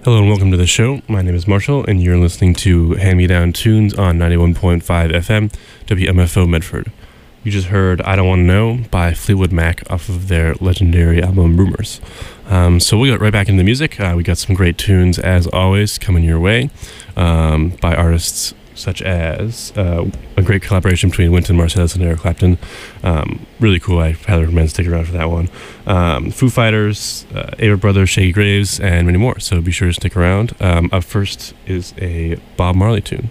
Hello and welcome to the show. My name is Marshall, and you're listening to Hand Me Down Tunes on 91.5 FM, WMFO Medford. You just heard I Don't Want to Know by Fleetwood Mac off of their legendary album Rumors. So we'll get right back into the music. We got some great tunes, as always, coming your way by artists such as a great collaboration between Wynton Marsalis and Eric Clapton. Really cool. I highly recommend sticking around for that one. Foo Fighters, Avett Brothers, Shaggy Graves, and many more. So be sure to stick around. Up first is a Bob Marley tune.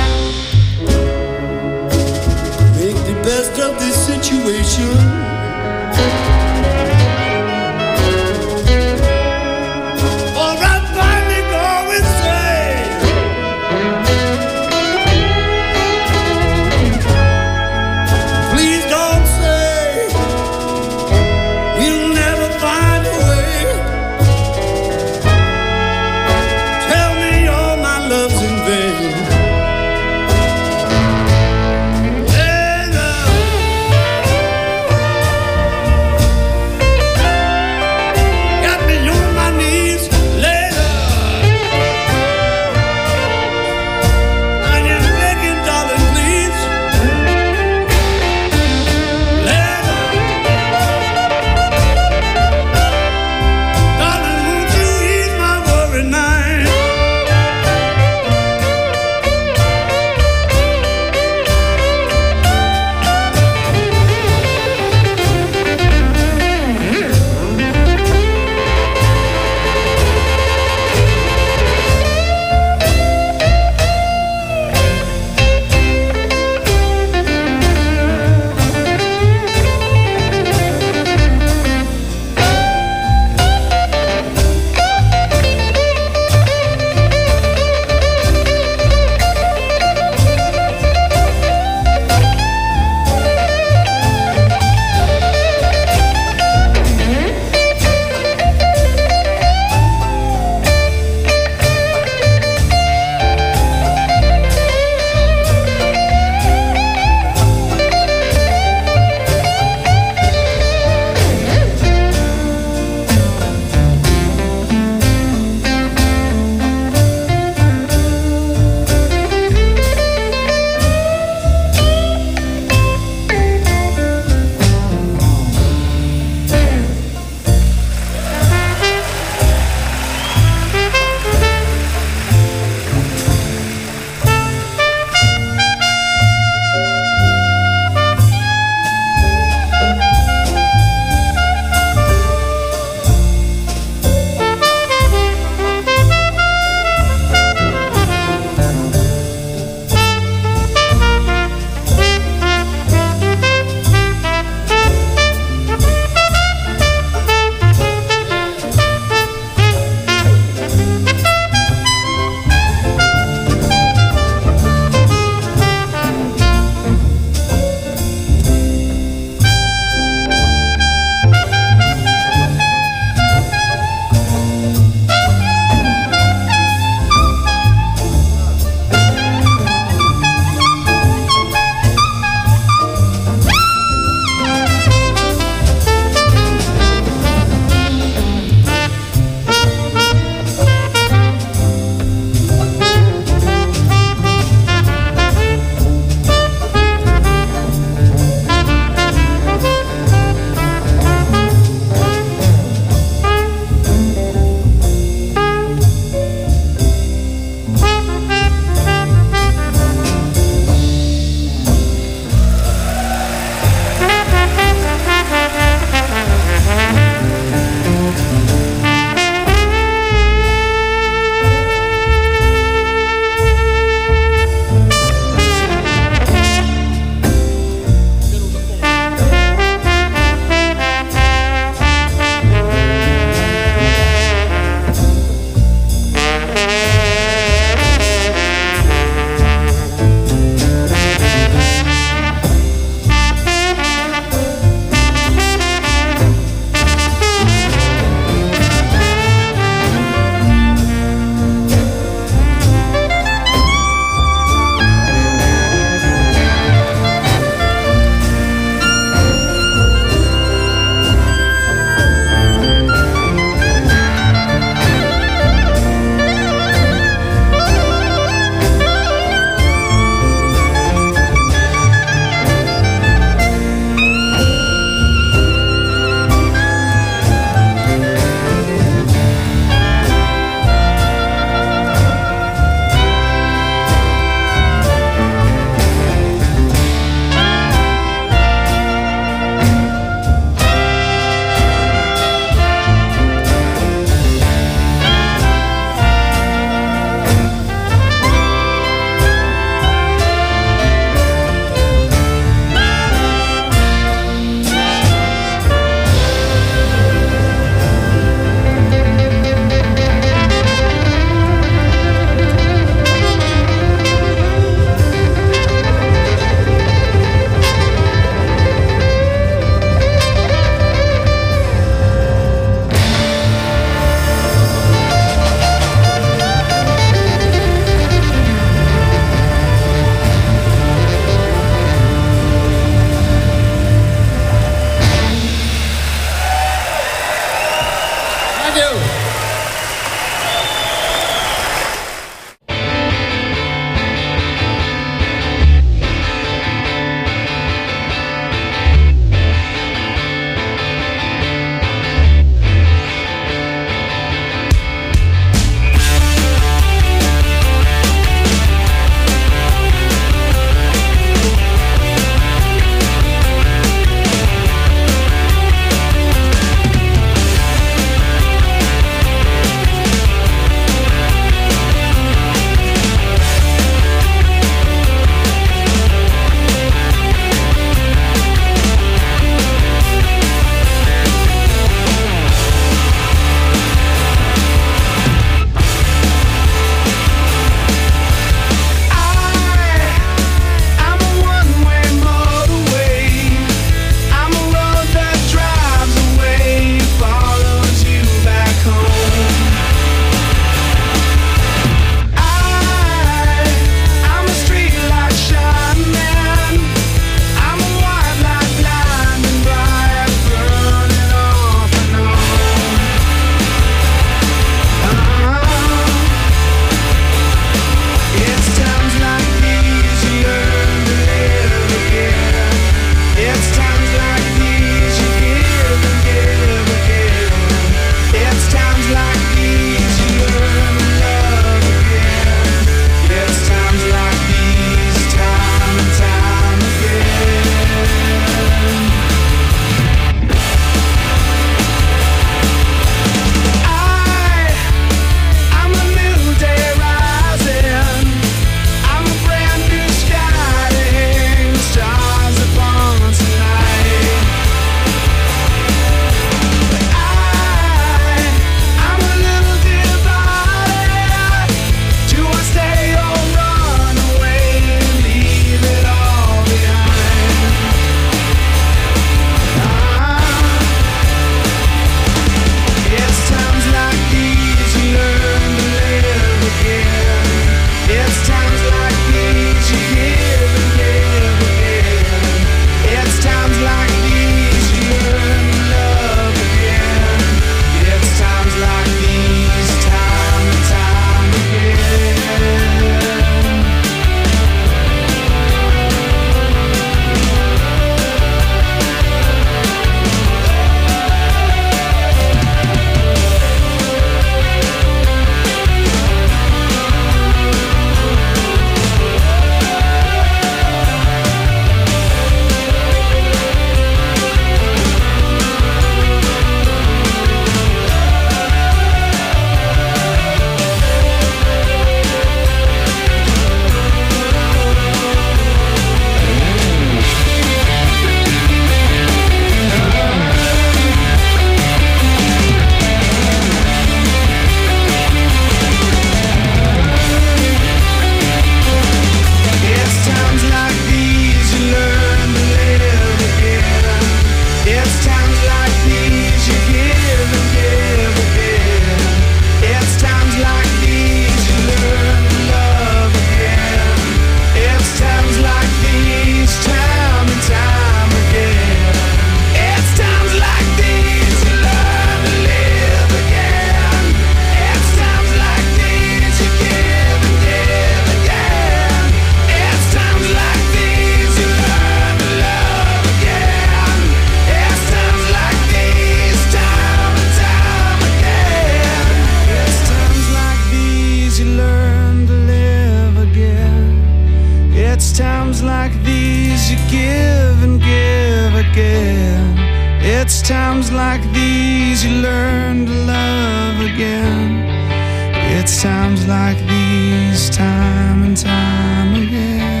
again. It's times like these you learn to love again. It's times like these, time and time again.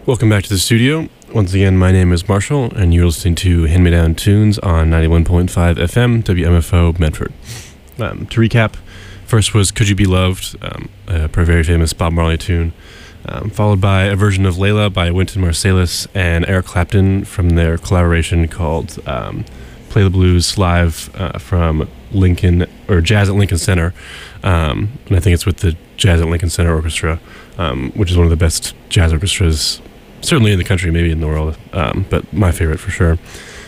Welcome back to the studio. Once again, my name is Marshall, and you're listening to Hand Me Down Tunes on 91.5 FM, WMFO Medford. To recap, first was Could You Be Loved, a very famous Bob Marley tune, followed by a version of Layla by Wynton Marsalis and Eric Clapton from their collaboration called Play the Blues Live from Lincoln, or Jazz at Lincoln Center, and I think it's with the Jazz at Lincoln Center Orchestra, which is one of the best jazz orchestras, certainly in the country, maybe in the world, but my favorite for sure.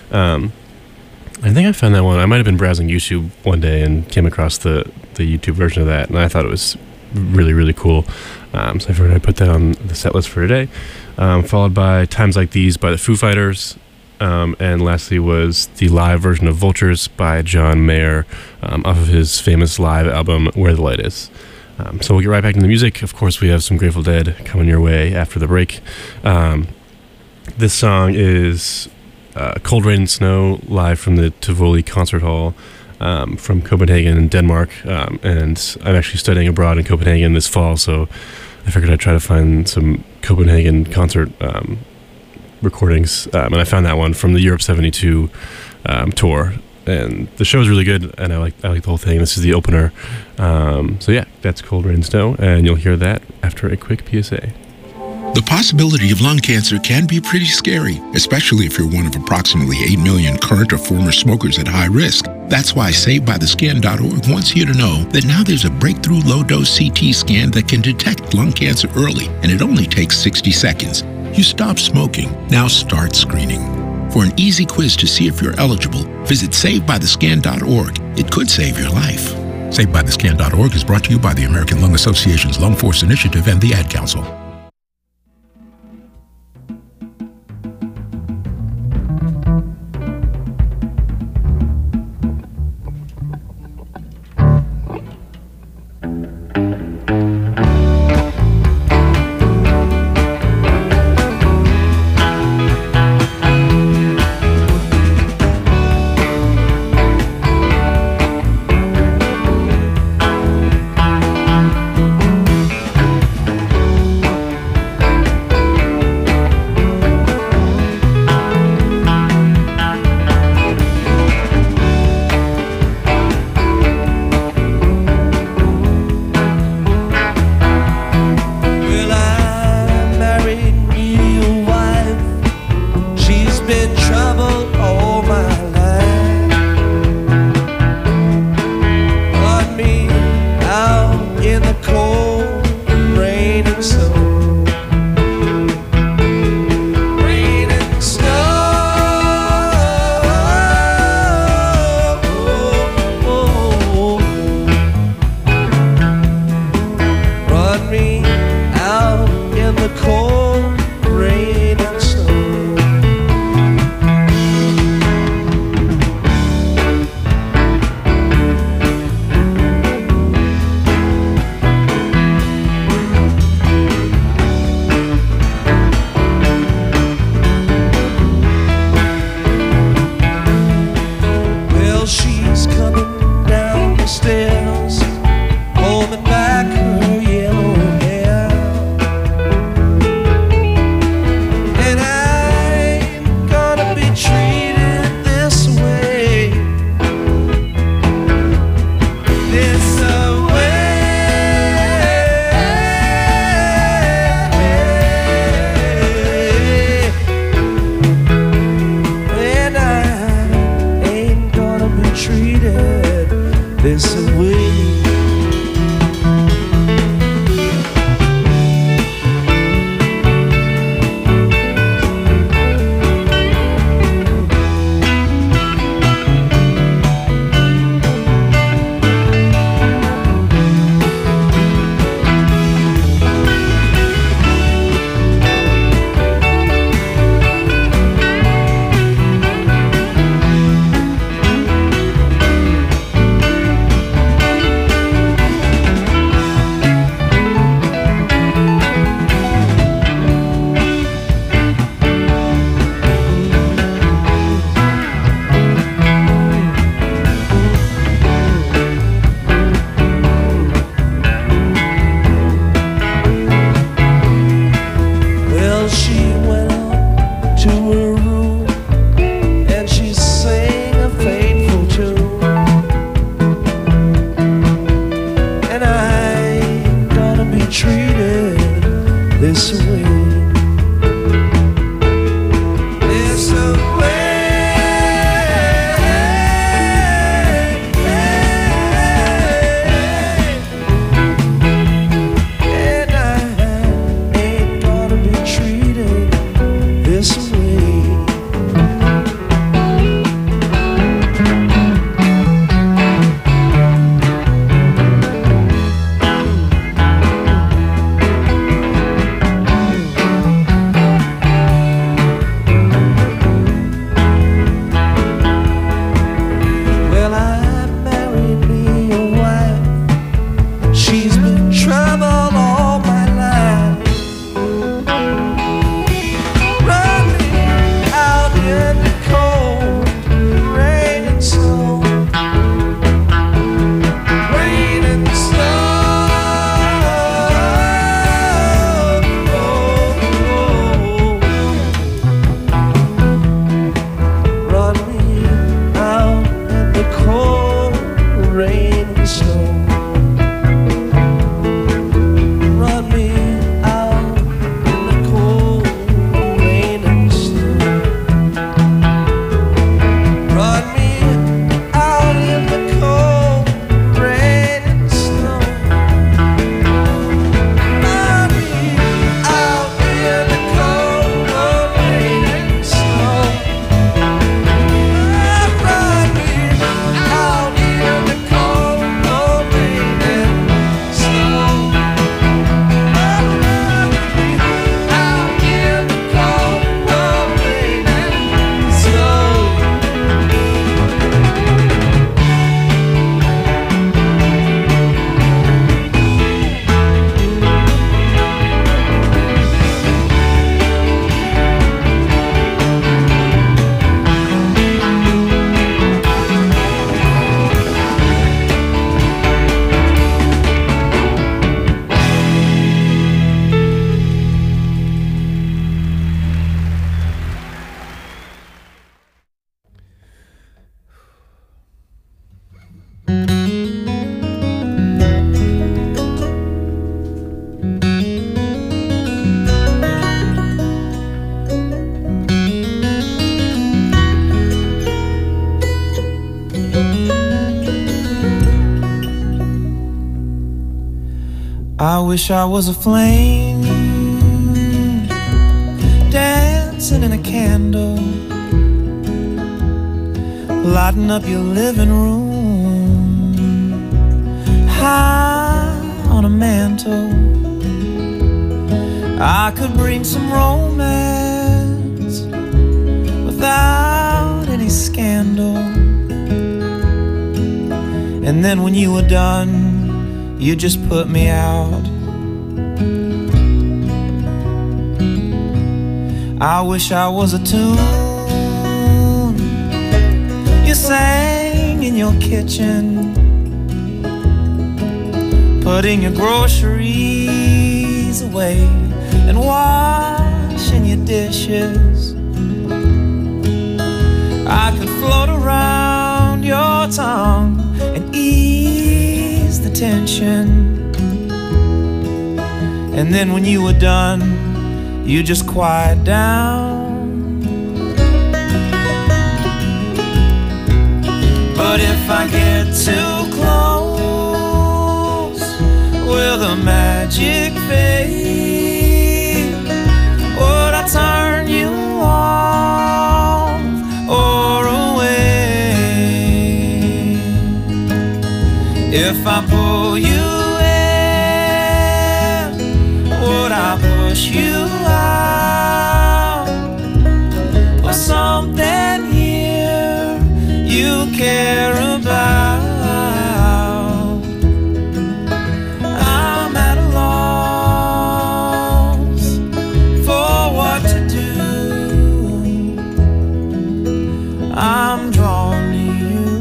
I think I found that one. I might have been browsing YouTube one day and came across the YouTube version of that, and I thought it was really, really cool. So I figured I'd put that on the set list for today. Followed by Times Like These by the Foo Fighters. And lastly was the live version of Vultures by John Mayer off of his famous live album Where the Light Is. So we'll get right back into the music. Of course, we have some Grateful Dead coming your way after the break. This song is Cold Rain and Snow, live from the Tivoli Concert Hall from Copenhagen in Denmark. And I'm actually studying abroad in Copenhagen this fall, so I figured I'd try to find some Copenhagen concert recordings. And I found that one from the Europe 72 tour. And the show is really good, and I like the whole thing. This is the opener. So yeah, that's Cold Rain and Snow, and you'll hear that after a quick PSA. The possibility of lung cancer can be pretty scary, especially if you're one of approximately 8 million current or former smokers at high risk. That's why SaveByTheScan.org wants you to know that now there's a breakthrough low-dose CT scan that can detect lung cancer early, and it only takes 60 seconds. You stop smoking, now start screening. For an easy quiz to see if you're eligible, visit SaveByTheScan.org. It could save your life. SaveByTheScan.org is brought to you by the American Lung Association's Lung Force Initiative and the Ad Council. this way. I wish I was a flame dancing in a candle, lighting up your living room, high on a mantle. I could bring some romance without any scandal. And then when you were done, you just put me out. I wish I was a tune you sang in your kitchen, putting your groceries away and washing your dishes. I could float around your tongue and ease the tension. And then when you were done, you just quiet down. But if I get too close, will the magic fade? Would I turn you off or away? If I pull you in, would I push you out? Or something here you care about? I'm at a loss for what to do. I'm drawn to you.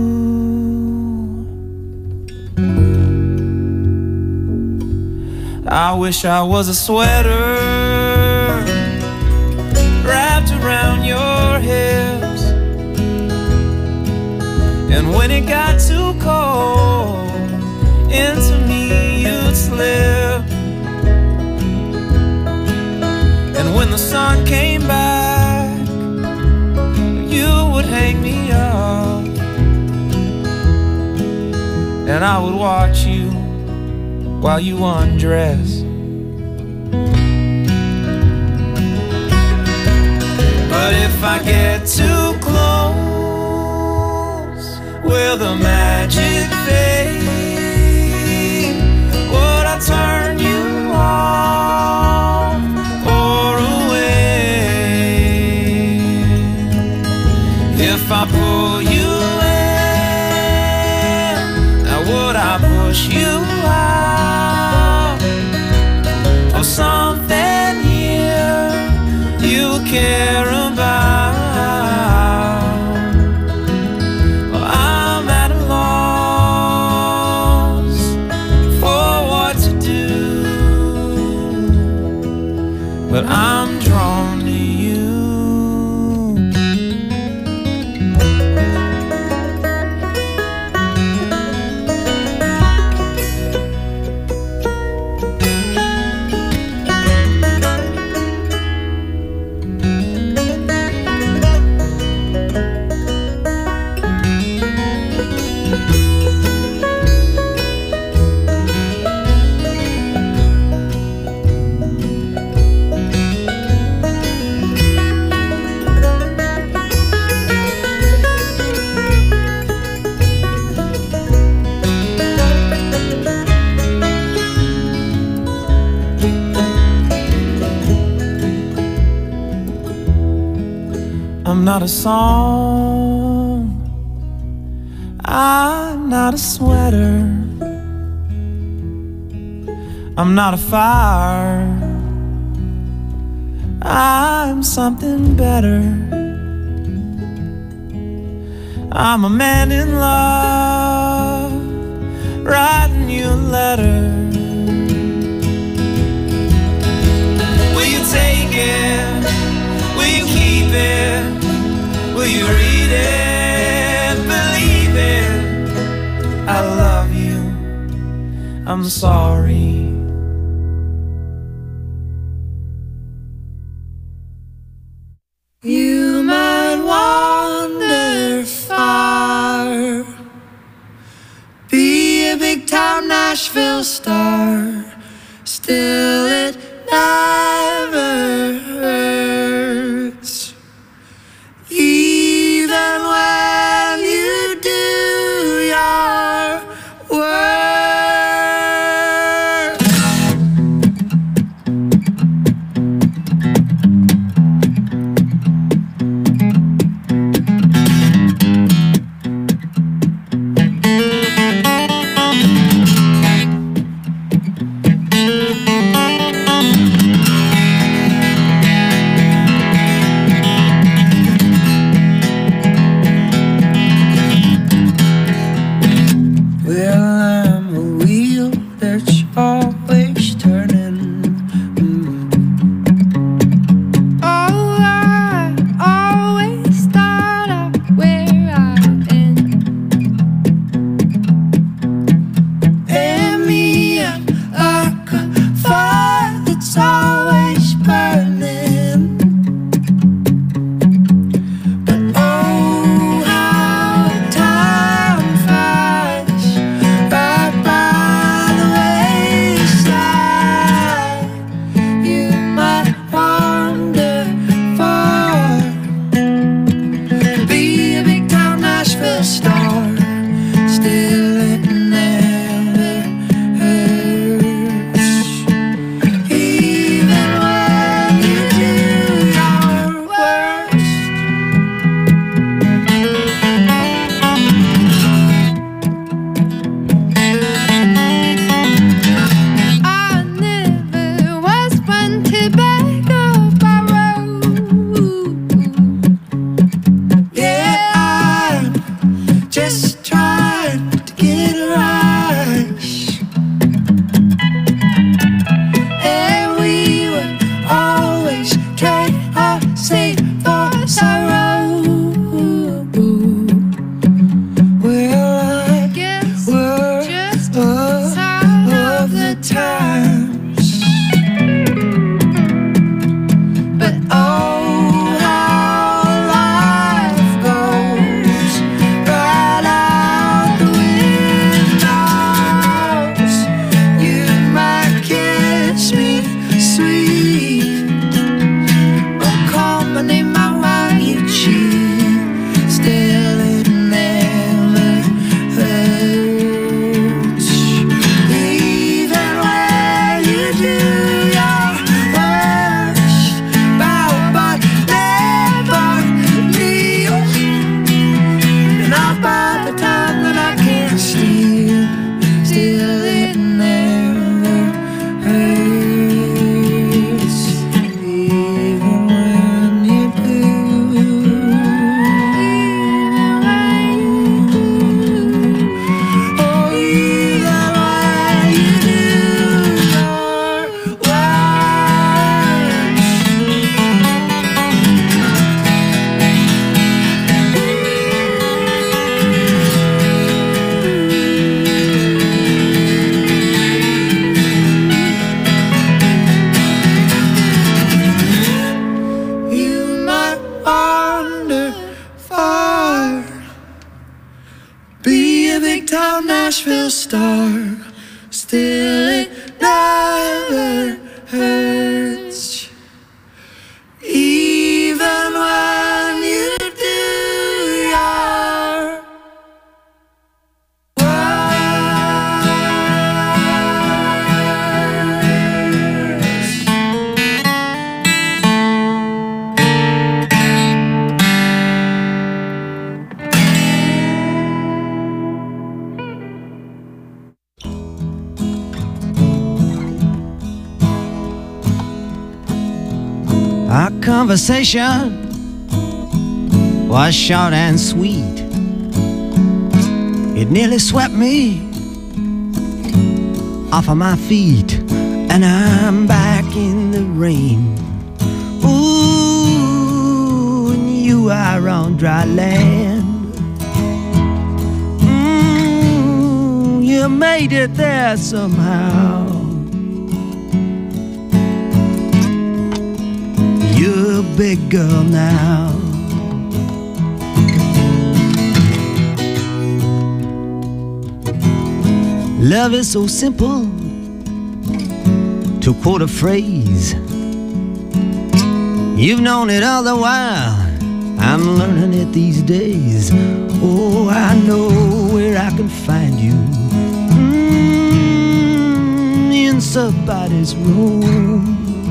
I wish I was a sweater wrapped around your hips, and when it got too cold, into me you'd slip. when the sun came back, you would hang me up, and I would watch you while you undress. But if I get too close, will the magic fade? Would I turn you on or away? If I pull you in, now would I push you out? Or something here you care about? Well, I'm at a loss for what to do, but I'm drawn to you. I'm not a song, I'm not a sweater, I'm not a fire, I'm something better. I'm a man in love, writing you a letter. Will you take it? Will you keep it? Will you read it? Believe it? I love you, I'm sorry. You might wander far, be a big time Nashville star, still it never hurts. Even when you do your work. Nashville star, still it never hurts. Even when you do your Our conversation was short and sweet. It nearly swept me off of my feet, and I'm back in the rain. Ooh, and you are on dry land. You made it there somehow. You're a big girl now. Love is so simple, to quote a phrase. You've known it all the while, I'm learning it these days. Oh, I know where I can find you, in somebody's room.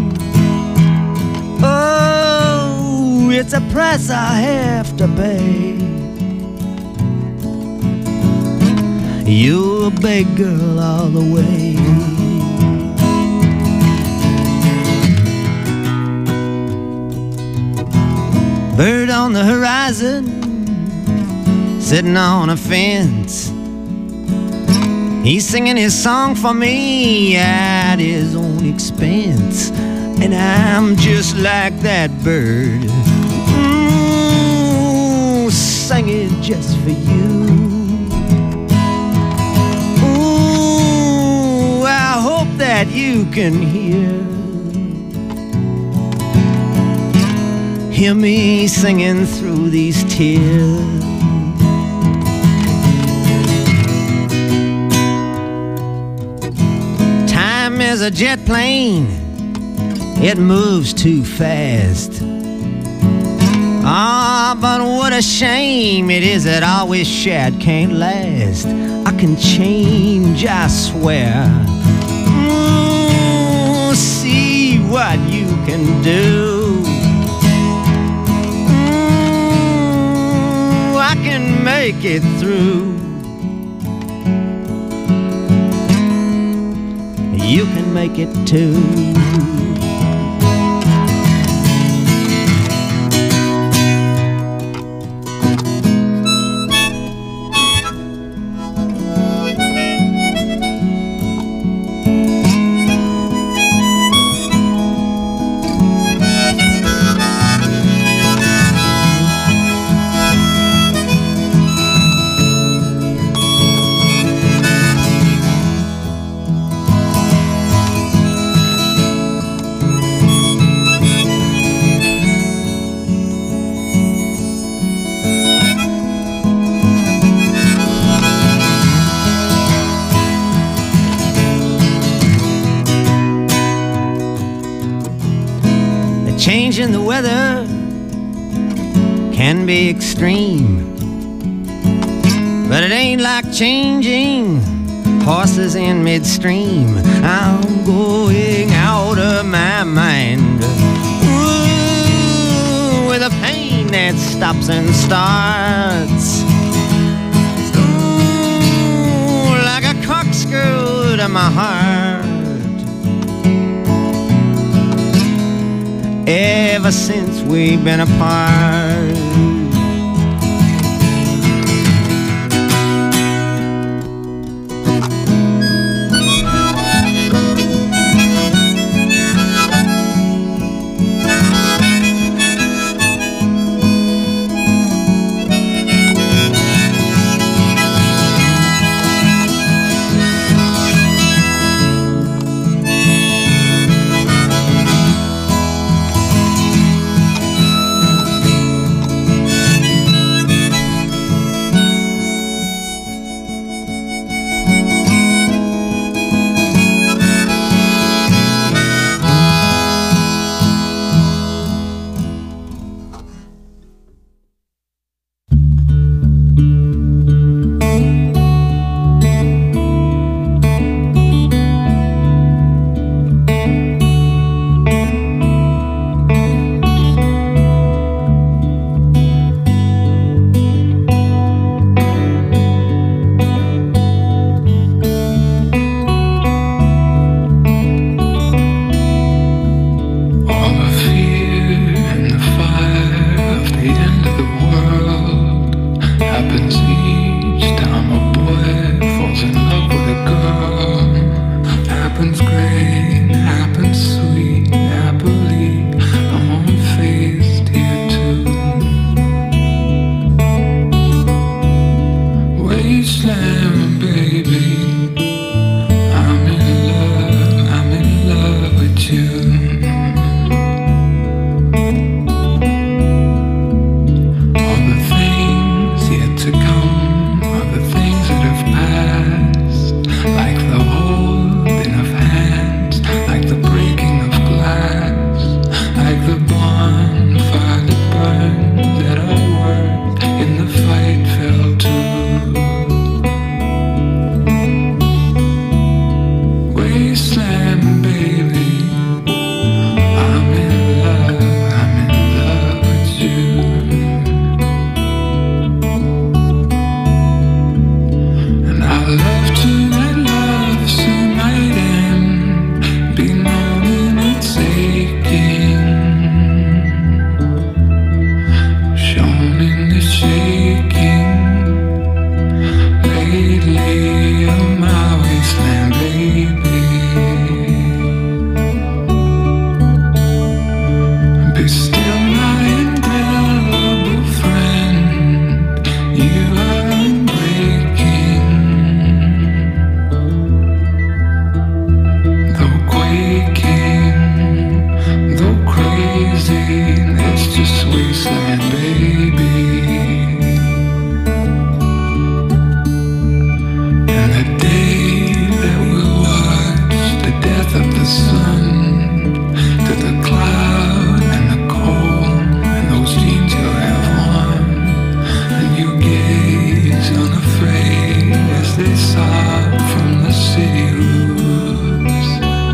Oh, it's a price I have to pay. You're a big girl all the way. Bird on the horizon, sitting on a fence. He's singing his song for me at his own expense. And I'm just like that bird, singing just for you. Ooh, I hope that you can hear me singing through these tears. Time is a jet plane, it moves too fast. Ah, but what a shame it is that all we shared can't last. I can change, I swear. Ooh, see what you can do. Ooh, I can make it through. You can make it too. Changing the weather can be extreme, but it ain't like changing horses in midstream. I'm going out of my mind, ooh, with a pain that stops and starts, ooh, like a corkscrew to my heart. Ever since we've been apart, the bonfire that burned at our work in the fight fell to wasteland, baby. I'm in love with you. And I love to let love soon might end, be known in its aching, shown in the shaking, lately of my wasteland, baby. Be still my indelible friend, you are unbreaking. Though quaking, though crazy, it's just wasteland, baby. And the day that we'll watch the death of the sun, to the cloud and the cold and those jeans you'll have on, and you gaze unafraid as they sob from the city roofs.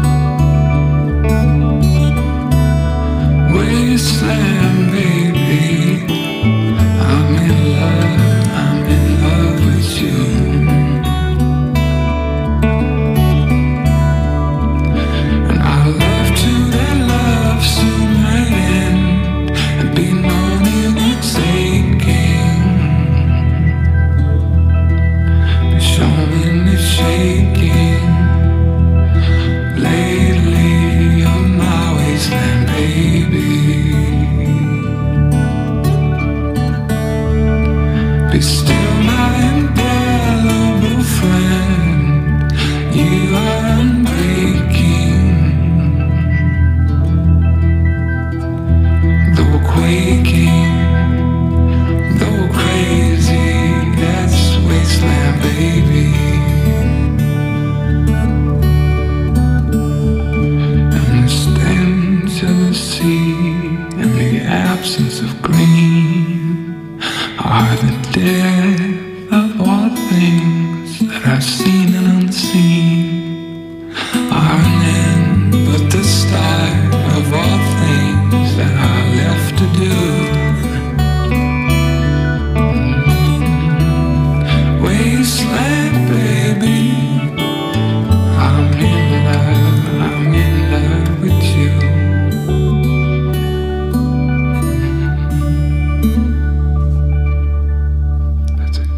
Wasteland, baby, I'm in love with you. And I love to that love soon might end, and be known in its aching, be shown in its shaking, lately on my wasteland, baby. Be still my indelible friend, you are unbreaking. Though quaking, though crazy, that's wasteland, baby. And the stench of the sea and the absence of green are the death of all things that I've seen and unseen, are an end but the start of all things that are left to do. Wasteland, baby, I'm in love with you. That's it.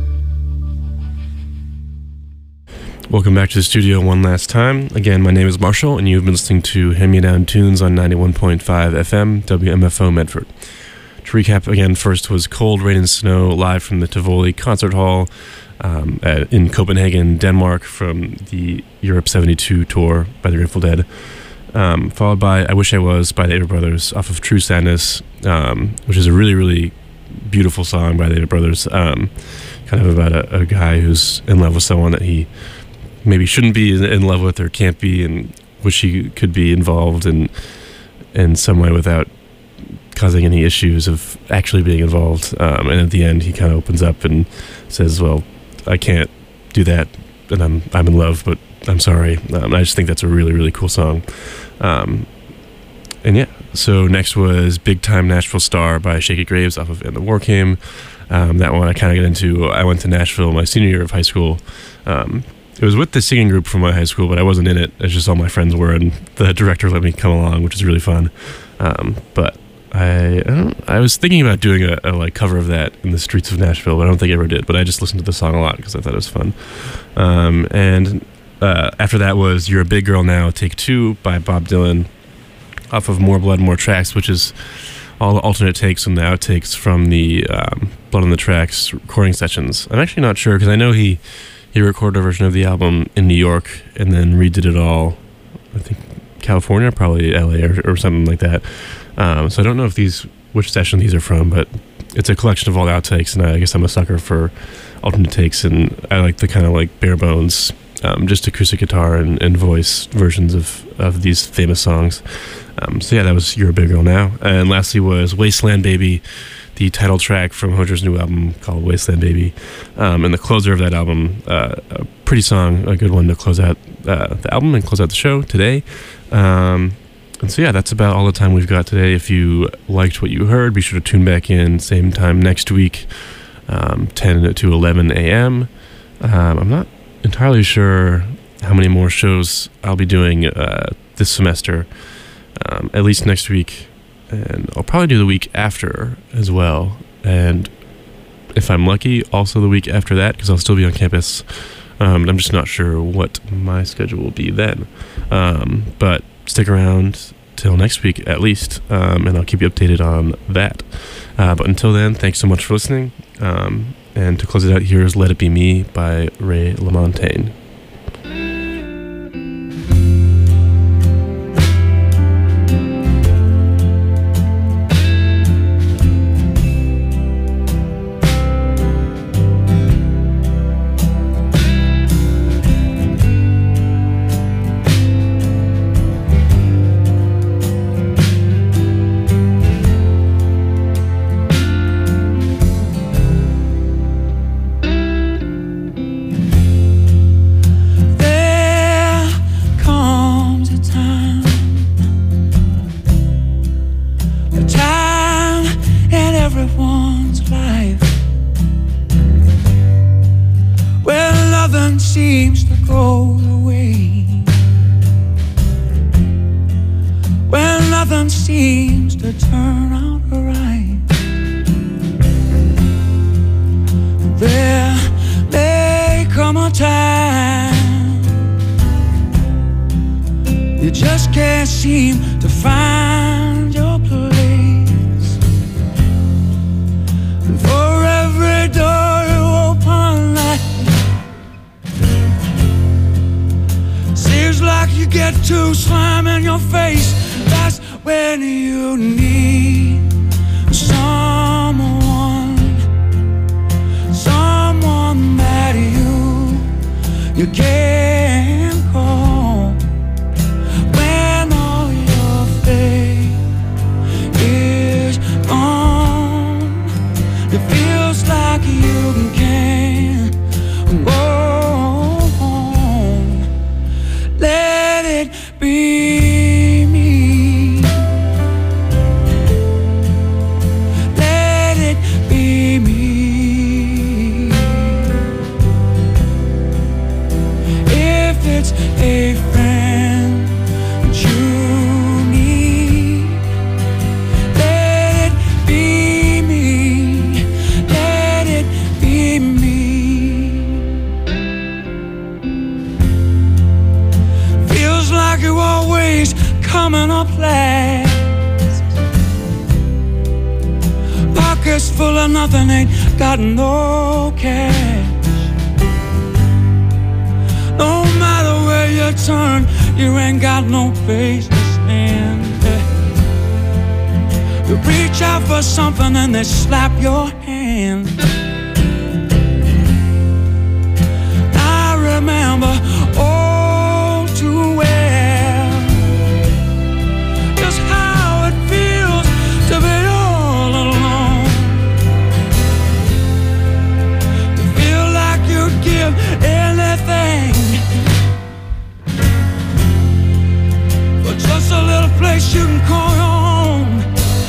Welcome back to the studio one last time. Again, my name is Marshall, and you've been listening to Hand Me Down Tunes on 91.5 FM, WMFO Medford. To recap again, first was Cold, Rain and Snow, live from the Tivoli Concert Hall in Copenhagen, Denmark, from the Europe 72 tour by the Grateful Dead. Followed by I Wish I Was by the Avett Brothers off of True Sadness, which is a really, really beautiful song by the Avett Brothers. Kind of about a guy who's in love with someone that he maybe shouldn't be in love with or can't be, and wish he could be involved in some way without causing any issues of actually being involved. And at the end, he kind of opens up and says, well, I can't do that, and I'm in love, but I'm sorry. I just think that's a really, really cool song. And yeah, so next was Big Time Nashville Star by Shaky Graves off of And the War Came. That one I kind of got into. I went to Nashville my senior year of high school. It was with the singing group from my high school, but I wasn't in it. It's just all my friends were, and the director let me come along, which is really fun. But I was thinking about doing a like cover of that in the streets of Nashville, but I don't think I ever did. But I just listened to the song a lot because I thought it was fun. And after that was You're a Big Girl Now, Take Two by Bob Dylan off of More Blood, More Tracks, which is all the alternate takes and the outtakes from the Blood on the Tracks recording sessions. I'm actually not sure because I know he recorded a version of the album in New York and then redid it all, I think California, probably LA or something like that. So I don't know which session these are from, but it's a collection of all the outtakes, and I guess I'm a sucker for alternate takes, and I like the kind of like bare bones just acoustic guitar and voice versions of these famous songs. So yeah, that was You're a Big Girl Now. And lastly was Wasteland Baby, the title track from Hozier's new album called Wasteland Baby. And the closer of that album, a pretty song, a good one to close out the album and close out the show today. And so yeah, that's about all the time we've got today. If you liked what you heard, be sure to tune back in same time next week, 10 to 11 a.m. I'm not entirely sure how many more shows I'll be doing this semester, at least next week, and I'll probably do the week after as well, and if I'm lucky, also the week after that, because I'll still be on campus. I'm just not sure what my schedule will be then, but stick around till next week at least, and I'll keep you updated on that. But until then, thanks so much for listening. And to close it out, here's Let It Be Me by Ray LaMontagne. Seems to go away, when nothing seems to turn out right. There may come a time you just can't seem to find your place, and for every door you open, seems like you get to slam in your face. That's when you need someone that you can call when all your faith is gone. It feels like you can't go. Let it be me. Let it be me. If it's a friend you need, let it be me. Let it be me. Like you always coming up last, pockets full of nothing, ain't got no cash. No matter where you turn, you ain't got no place to stand. You reach out for something and they slap your hand. I remember